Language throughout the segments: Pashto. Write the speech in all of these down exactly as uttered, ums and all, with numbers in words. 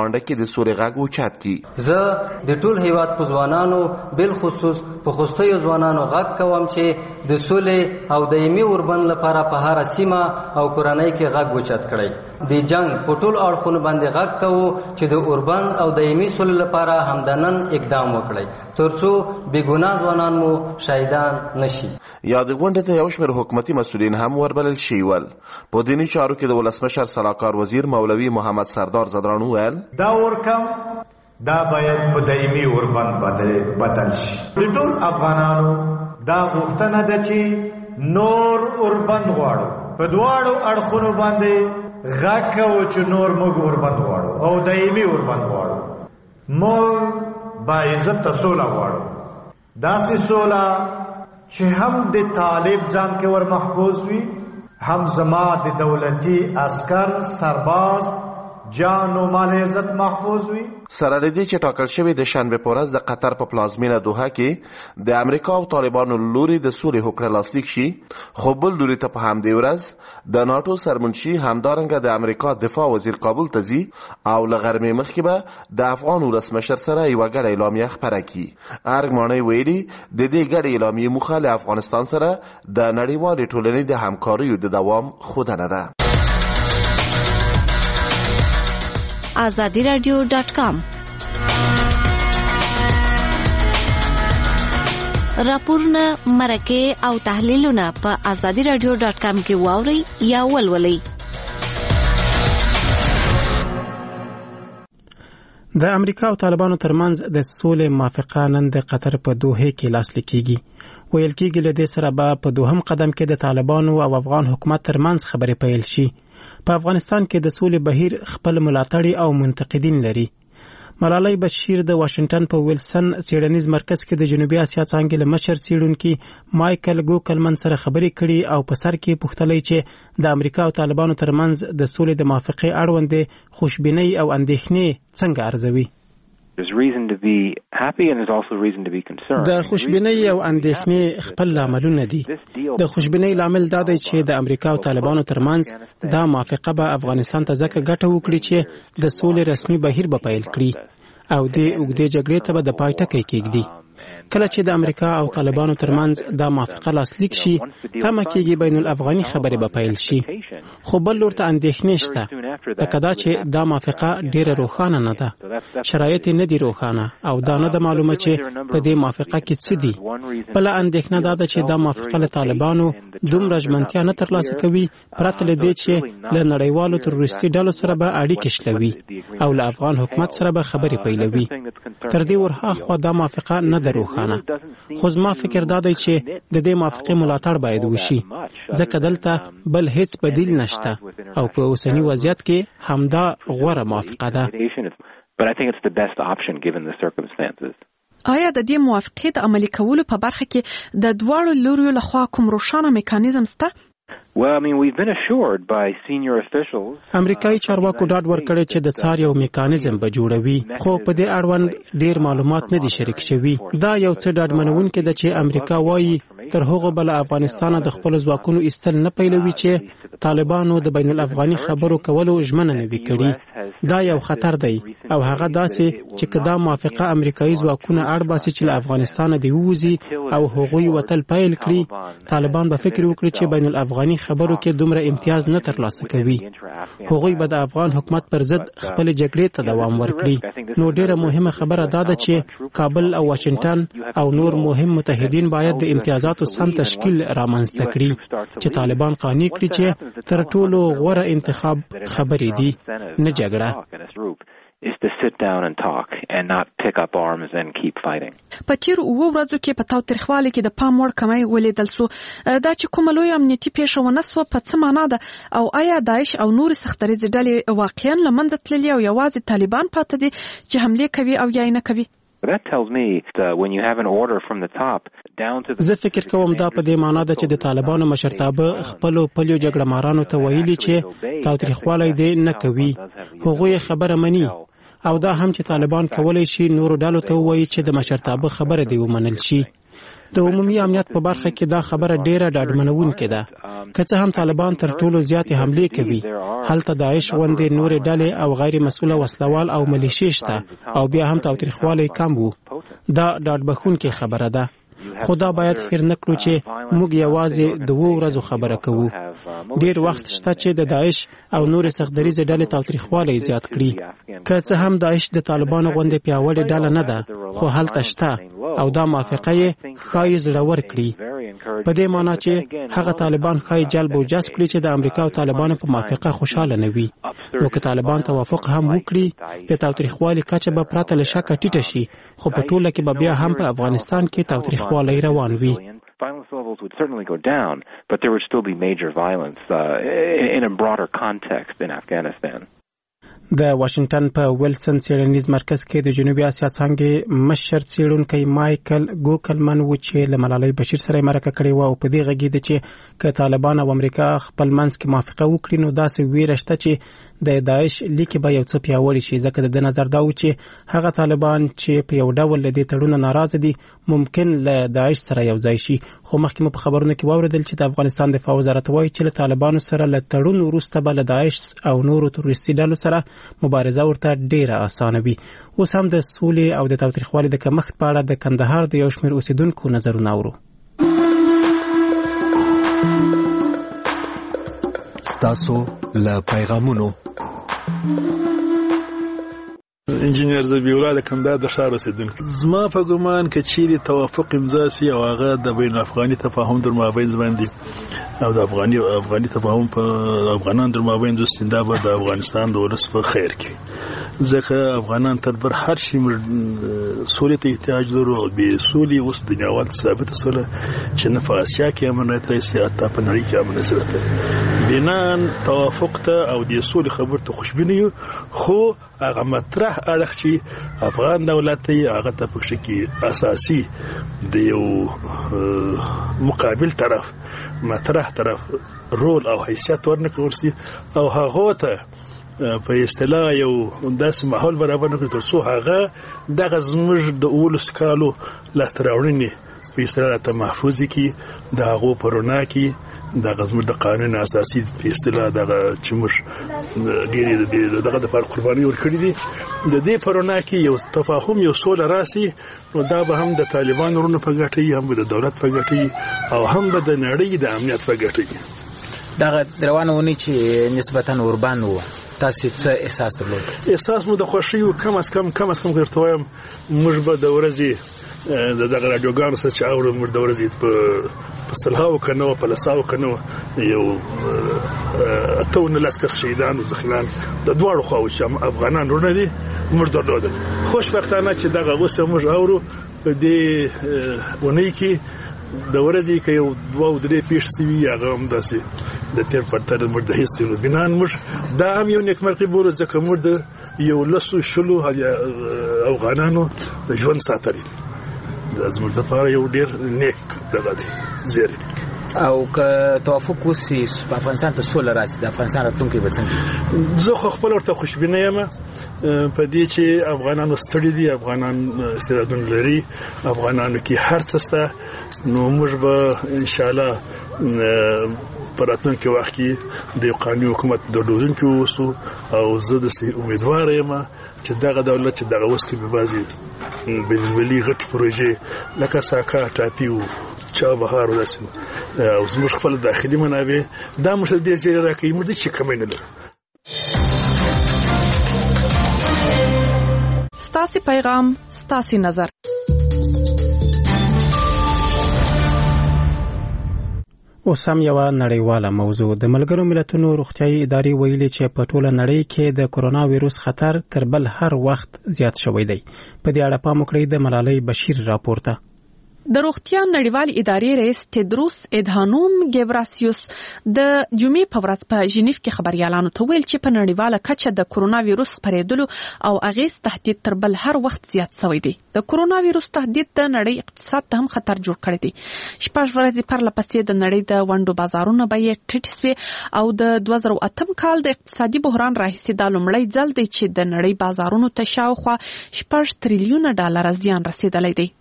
غونډه کې د سولې غږ اوچت کړي. زه د ټول هیواد په ځوانانو بل خصوص په خوستیو ځوانانو غږ کوم چې د سولې او دایمي اوربند لپاره په هر سیمه او کورنۍ کې غږ اوچت کړي. د جنگ په ټول اړخونو باندې غږ کوو چې د اوربند او دایمي سولې لپاره همدنن اقدام وکړي ترڅو بېګناه ځوانان مو شهیدان نشي. یاد غونډې ته یو شمېر حکومتي مسؤلین هم وربلل شوي ول. په دیني چارو کې د ولسمشر سلاکار وزیر مولوي محمد سردار زدران وویل دا ورکم دا باید په دایمي اوربند بدل شي. د ټول افغانانو دا غوښتنه ده چې نور اوربند غواړو په دواړو اړخونو باندې غږ کوو چې نور موږ اوربند غواړو او دایمي اوربند غواړو. موږ باعزته سوله غواړو داسې سوله چې هم د طالب ځان کې ور محفوظ وي هم زما د دولتي عسکر سرباز جان و مال عزت محفوظ وي. سره له دې چې ټاکل شوی د شنبه په ورځ د قطر په پلازمینه دوحه کې د امریکا او طالبانو لوري د سولې هوکړه لاسلیک شي، خو بل لوري ته په همدې ورځ د ناتو سرمنشي همدارنګه د امریکا دفاع وزیر کابل ته ځي او له غرمې مخکې به د افغان ولسمشر سره یوه ګډه اعلامیه خپره کړي. ارګ ماڼۍ ویلي د دې ګډې اعلامیې موخه له افغانستان سره د نړیوالې ټولنې د همکاریو د دوام ښودنه ده. آزادی رادیو ډاټ کام راپورونه، مرکې او تحلیلونه په آزادی رادیو ډاټ کام کې واورئ یا ولولئ. د امریکا او طالبانو ترمنځ د سولې موافقه نن د قطر په دوحه کې لاسلیک کیږي. ویل کېږي له دې سره به په دوهم قدم کې د طالبانو او افغان حکومت ترمنځ خبرې پیل شي. په افغانستان کې د سولې بهیر خپل ملاتړي او منتقدین لري. ملالۍ بشیر د واشنگټن په ویلسن څېړنیز مرکز کې د جنوبي اسیا څانګې له مشر څېړونکي مایکل ګوکلمن سره خبرې کړي او په سر کې پوښتلې چې د امریکا او طالبانو ترمنځ د سولې د موافقې اړوند خوشبینۍ او اندېښنې څنګه ارزوي. د خوشبینۍ او اندېښنې خپل لاملونه دي. د خوشبینۍ لامل دا دی چې د امریکا او طالبانو ترمنځ دا موافقه به افغانستان ته ځکه ګټه وکړي چې د سولې رسمي بهیر به پیل کړي او د اوږدې جګړې ته به د پای ټکی کېږدي. کله چې د امریکا او طالبانو ترمنځ دا موافقه لاسلیک شي، تمه کېږي بین الافغاني خبرې به پیل شي. خو بل لور ته اندېښنې شته، لکه دا چې دا موافقه ډېره روښانه نه ده، شرایط نه دي روښانه او دا نه ده معلومه چې په دې موافقه کې څه دي. بله اندېښنه دا ده چې دا موافقه له طالبانو دومره ژمنتیا نه ترلاسه کوي پرته له دې چې له نړیوالو تروریستي ډلو سره به اړیکې شلوي او له افغان حکومت سره به خبرې پیلوي. تر دې ورهاخوا دا موافقه نه ده روښانه. خو زما فکر دا دی چې د دې موافقې ملاتړ باید وشي، ځکه دلته بل هیڅ بدیل نشته او په اوسني وضعیت کې همدا غوره موافقه ده. آیا د دې موافقې د عملي کولو په برخه کې د دواړو لوریو لخوا کوم روښانه میکانیزم شته؟ امریکایي چارواکو ډاډ ورکړی چې د څار یو میکانیزم به جوړوي، خو په دې اړوند ډیر معلومات نه دي شریک شوي. دا یو څه ډاډمنونکی ده چې امریکا وایي تر هغه بل افغانستان د خپل ځواکونو ایستل نه پیلوي چې طالبانو د بین الافغاني خبرو کولو ژمنه نه وي کړې. دا یو خطر دی او هغه داسې چې کدا موافقه امریکایي ځواکونه اړ باسي چې له افغانستان دی ووزي او هغوی وتل پیل کړي، طالبان به فکر وکړي چې بین الافغاني خبرو کې دومره امتیاز نه ترلاسه کوي. هغوی به د افغان حکومت پر ضد خپل جګړې ته دوام ورکړي. نو ډیره مهمه خبره دا ده چې کابل او واشنگټن او نور مهم متحدین باید د امتیازاتو سم تشکیل رامنځته کړي چې طالبان قانع کړي چې تر ټولو غوره انتخاب خبرې دي، نه جګړه. په تیر اوو ورځو کې په تاوتریخوالي کې د پام وړ کمی ولیدل سو. دا چې کومه لویه امنیتي پیښه ونه سوه په څه معنا ده؟ او آیا داعش او نورې سختدریځې ډلې واقعا له منځه تللي او یوازې طالبان پاته دي چې حملې کوي او یا یې نه کوي؟ زه فکر کوم دا په دې معنا ده چې د طالبانو مشرتابه خپلو پلیو جګړه مارانو ته ویلي چې تاوتریخوالی دې نه کوي. هغوی خبره مني او دا هم چې طالبان کولای شي نورو ډلو ته ووایي چې د مشرتابه خبره دې ومنل شي. د عمومي امنیت په برخه کې دا خبره ډیره ډاډمنونکې ده. که څه هم طالبان تر ټولو زیاتې حملې کوي، هلته داعش غوندې نورې ډلې او غیر مسؤله وسلوال او ملیشې شته او بیا هم تاوتریخوالی کم وو. دا ډاډبښونکې خبره ده. خو دا باید هیر نه کړو چې موږ یوازې د اوو ورځو خبره کوو. ډیر وخت شته چې د داعش او نورې سختدریځې ډلې تاوتریخوالی زیات کړي. که څه هم داعش د طالبانو غوندې پیاوړې ډله نه ده، خو هلته شته او دا موافقه یې ښایي زړور کړي. په دې معنی چې هغه طالبان ښایي جلب او جذب کړي چې د امریکا او طالبانو په موافقه خوشحاله نه وي. نو که طالبان توافق هم وکړي، د تاوتریخوالي کچه به پرته له شکه ټیټه شي، خو په ټوله کې به بیا هم په افغانستان کې تاوتریخوالی روان وي. Violence levels would certainly go down, but there would still be major violence uh, in a broader context in Afghanistan. د واشنگټن په ویلسن څېړنیز مرکز کې د جنوبي اسیا څانګې مشر څېړونکی مایکل ګوکلمن و چې له ملالۍ بشیر سره مرکه کړې و او په دې غږېده چې که طالبان او امریکا خپل منځ کې موافقه وکړي نو داسې ویره شته چې د داعش لیکې به یو څه پیاوړي شي، ځکه د نظر دا و چې هغه طالبان چې په یو ډول له دې تړونه ناراضه دي ممکن له داعش سره یو ځای شي. خو مخکې مو په خبرونو کې واورېدل چې د افغانستان دفاع وزارت وایي چې له طالبانو سره له تړون وروسته به له داعش او نورو تروریستي ډلو سره مبارزه ورته ډیره اسانه وي. اوس هم د سولې او د تاوتریخوالي د کمښت په اړه د کندهار د یو شمېر اوسیدونکو نظرونه اورو. ستاسو له پیغامونو انجینیر زبیولا د کندهار د ښار اوسیدونکی. زما په ګمان که چیرې توافق امضا شي او هغه د بین افغاني تفاهم در مابین باندې او د افغاني افغاني تفاهم په افغانان در مابین دوستي، دا به د افغانستان د ولس په خیر کې، ځکه افغانان تر بر هر شي سولې ته احتیاج لرو. او بې سولې اوس دنیاوال ثابته سوله چې نه په اسیا کې امنیت دی، حتی په نړۍ کې امنیت نشته. بنان توافق ته او د سولې خبر ته خوشبینه یو، خو هغه مطرح اړخ چې افغان دولت دی هغه ته پکې کې اساسي د یو مقابل طرف مطرح طرف رول او حیثیت ورنکړل شي او هغه ته په اصطلاح یو داسې ماحول برابر نکړي تر څو هغه دغه زموږ د اولس کالو لاسته راوړنې په اصطلاح ته محفوظ کړي، د هغو په رڼا کې دغه زموږ د قانون اساسي په اصطلاح دغه چې موږ ډېرې دغه دپاره قرباني ورکړي دي، د دې په رڼا کې یو تفاهم یو سوله راسي، نو دا به هم د طالبان ورونو په ګټه وي، هم به د دولت په ګټه وي او هم به د نړۍ د امنیت په ګټه وي. دغه روانه ونی چې نسبتاً اوربان و، تاسو څه احساس درلود؟ احساس مو د خوښۍ او کم از کم کم از کم درته وایم موږ به د ورځې د دغه راډیوګانو سره چې اورو موږ د ورځې په په سلهاو که نه وه په لسهاو که نه وه یو اته نولس کس شهیدان او زخمیان د دواړو خواوو چې افغانان ورونه دي موږ درلودل. خوشبختانه چې دغه اوس موږ اورو په دې اونۍ کې د ورځې که یو دوه او درې پیښې شوي هغه هم داسې د تېر پرتله موږ د هېڅ نو بنان موږ دا هم یو نیکمرغي بولو، ځکه موږ د یو لسو شلو افغانانو د ژوند ساتلی دی. دا زموږ دپاره یو ډېر نیک دغه دی زیری دی. او که توافق وسي په افغانستان ته سوله راسي، د افغانستان راتلونکی به څنګه؟ زه خو خپل ورته خوشبینه یم په دې چې افغانانو ستړي دي، افغانان استعدادونه لري، افغانانو کې هر څه شته، نو موږ به انشاءالله په راتلونکي وخت کې د یو قانوني حکومت درلودونکي واوسو. او زه داسې امیدواره یم چې دغه دولت چې دغه اوس کوي بعضې بینالمللي غټې پروژې لکه ساکا ټاپي و چابهار و داسې او زموږ خپل داخلي منابع دا موږ ته ډېر زیری راکوي، موږ هېڅ کمی نه لرو. ستاسې پیغام ستاسې نظر. اوس هم یوه نړیواله موضوع. د ملګرو ملتونو روغتیايي ادارې ویلي چې په ټوله نړۍ کې د کرونا ویروس خطر تر بل هر وخت زیات شوی دی. په دې اړه پام وکړئ د ملالۍ بشیر راپور ته. د روغتیا نړیوال ادارې رئیس تدروس ادهانوم ګبراسیوس د جمعې په ورځ په ژنیف کې خبريالانو ته ویل چې په نړیواله کچه د کرونا ویروس خپرېدلو او اغیز تهدید تر بل هر وخت زیات شوی دی. د کرونا ویروس تهدید د نړۍ اقتصاد ته هم خطر جوړ کړی دی. شپږ ورځې پرله پسې د نړۍ د ونډو بازارونه بیې ټیټې شوې او د دوه زره اتم کال د اقتصادي بحران راهیسې دا لومړی ځل دی چې د نړۍ بازارونو ته شاوخوا شپږ تریلیونه ډالر زیان رسیدلی دی.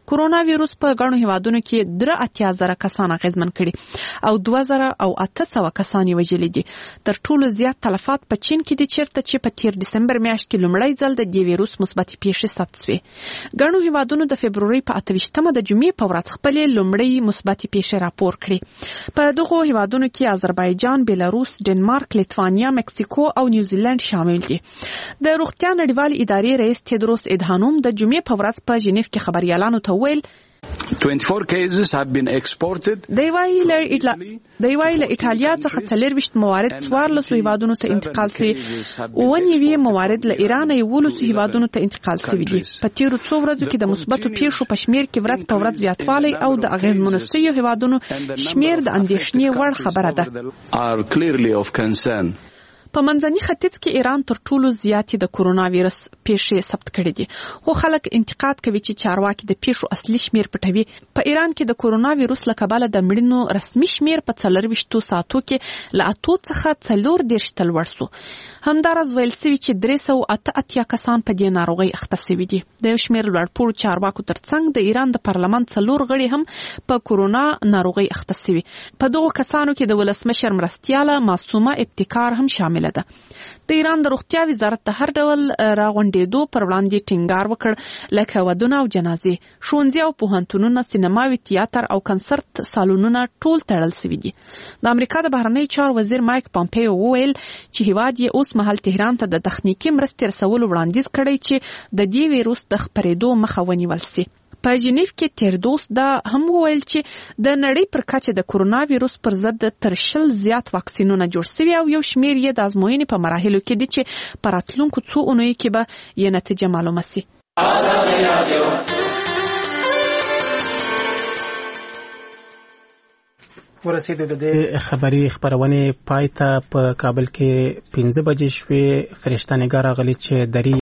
کورونا وایروس په غړو هیوادونو کې درې اتیا زره کسان اغیزمن کړي او دوه زره او اته سوه کسان یې وژلي دي. تر ټولو زیات تلفات په چین کې دي چیرته چې په تیر دسمبر میاشت کې لومړی ځل د دې وایروس مثبتې پیښې ثبت شوې. غړو هیوادونو د فبروري په اته ویشتمه د جمعې په ورځ خپلې لومړۍ مثبتې پیښې راپور کړې. په دغو هیوادونو کې آذربایجان، بیلاروس، ډنمارک، لیتوانیا، مکسیکو او نیوزیلند شامل دي. د روغتیا نړیوالې ادارې رئیس تیدروس ادهانوم د جمعې په ورځ په ژنیف کې خبريالانو ته ویل twenty-four cases have been exported. د وایي له ایټالیا څخه څلورویشت موارد څوارلسو هیوادونو ته انتقال شوي، اووه نوي موارد له ایران یولسو هیوادونو ته انتقال شوي دي. په تیرو څو ورځو کې د مثبتو پیښو په شمیر کې ورځ په ورځ زیاتوالی او د اغیزمنو شویو هیوادونو شمیر د اندېښنې وړ خبره ده. are clearly of concern. په منځني ختیځ کې ایران تر ټولو زیاتې د کورونا وایرس پیښې ثبت کړې دي، خو خلک انتقاد کوي چې چارواکي د پیښو اصلي شمیر پټوي. په ایران کې د کورونا وایرس له کبله د مړینو رسمي شمیر په څلورویشتو ساعتو کې له اتو څخه څلور دېرش ته لوړ سو. همداراز ویل سوي چې درې سوه اته اتیا کسان په دې ناروغۍ اخته سوي دي. د یو شمیر لوړپوړو چارواکو ترڅنګ د ایران د پارلمان څلور غړي هم په کورونا ناروغۍ اخته سوي. په دغو کسانو کې د ولسمشر مرستیاله معصومه ابتکار هم شامل ده. د ایران د روغتیا وزارت د هر ډول راغونډېدو پر وړاندې ټینګار وکړ، لکه ودونه او جنازې، ښوونځي او پوهنتونونه، سینماوي، تیاتر او کنسرت سالونونه ټول تړل شوي دي. د امریکا د بهرنیو چارو وزیر مایک پامپیو وویل چې هیواد یې اوس مهال تهران ته د تخنیکي مرستې رسولو وړاندیز کړی چې د دې ویروس د خپرېدو مخه ونیول شي. په ژنیف کې تیردوس دا هم وویل چې د نړۍ پر کچه د کورونا وایروس پر ضد تر شل زیات واکسینونه جوړ شوي او یو شمیر یې د ازموینې په مراحلو کې دي چې په راتلونکو څو اونیو کې به یې نتیجه معلومه شي. ورسېدو د دې خبري خبرونه پای ته په کابل کې پنځه بجې شوې. فرشته نگار غلي چې دري